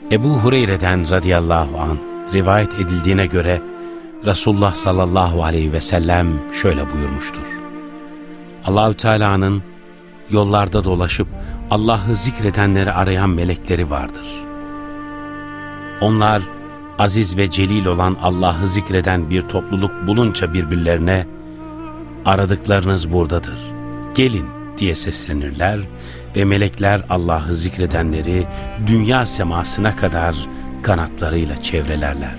Ebu Hureyre'den radıyallahu anh rivayet edildiğine göre Resulullah sallallahu aleyhi ve sellem şöyle buyurmuştur. Allahü Teala'nın yollarda dolaşıp Allah'ı zikredenleri arayan melekleri vardır. Onlar aziz ve celil olan Allah'ı zikreden bir topluluk bulunca birbirlerine aradıklarınız buradadır, gelin diye seslenirler ve melekler Allah'ı zikredenleri dünya semasına kadar kanatlarıyla çevrelerler.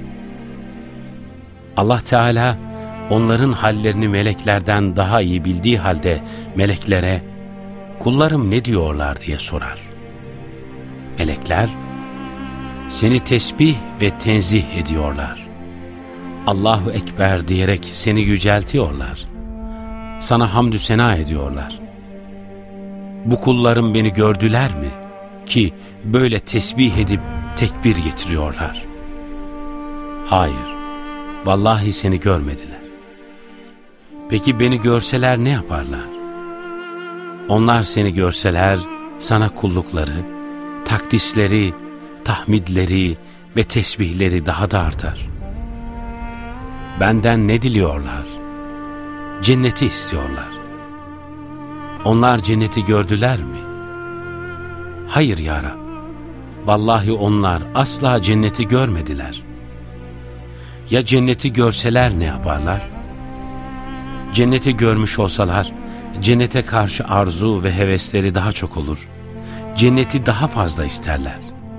Allah Teala onların hallerini meleklerden daha iyi bildiği halde meleklere kullarım ne diyorlar diye sorar. Melekler seni tesbih ve tenzih ediyorlar. Allahu Ekber diyerek seni yüceltiyorlar. Sana hamdü sena ediyorlar. Bu kullarım beni gördüler mi ki böyle tesbih edip tekbir getiriyorlar? Hayır, vallahi seni görmediler. Peki beni görseler ne yaparlar? Onlar seni görseler sana kullukları, takdisleri, tahmidleri ve tesbihleri daha da artar. Benden ne diliyorlar? Cenneti istiyorlar. Onlar cenneti gördüler mi? Hayır ya Rab, vallahi onlar asla cenneti görmediler. Ya cenneti görseler ne yaparlar? Cenneti görmüş olsalar, cennete karşı arzu ve hevesleri daha çok olur. Cenneti daha fazla isterler.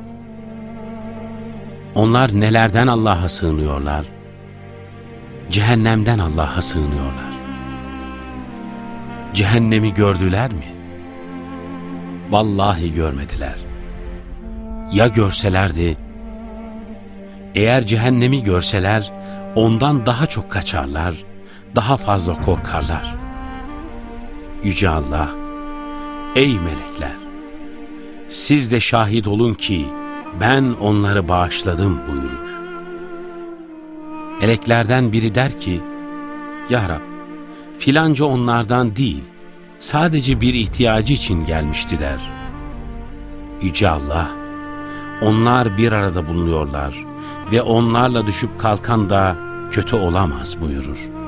Onlar nelerden Allah'a sığınıyorlar? Cehennemden Allah'a sığınıyorlar. Cehennemi gördüler mi? Vallahi görmediler. Ya görselerdi? Eğer cehennemi görseler, ondan daha çok kaçarlar, daha fazla korkarlar. Yüce Allah, ey melekler, siz de şahit olun ki ben onları bağışladım buyurur. Meleklerden biri der ki, Ya Rab, filanca onlardan değil, sadece bir ihtiyacı için gelmişti der. Yüce Allah, onlar bir arada bulunuyorlar ve onlarla düşüp kalkan da kötü olamaz buyurur.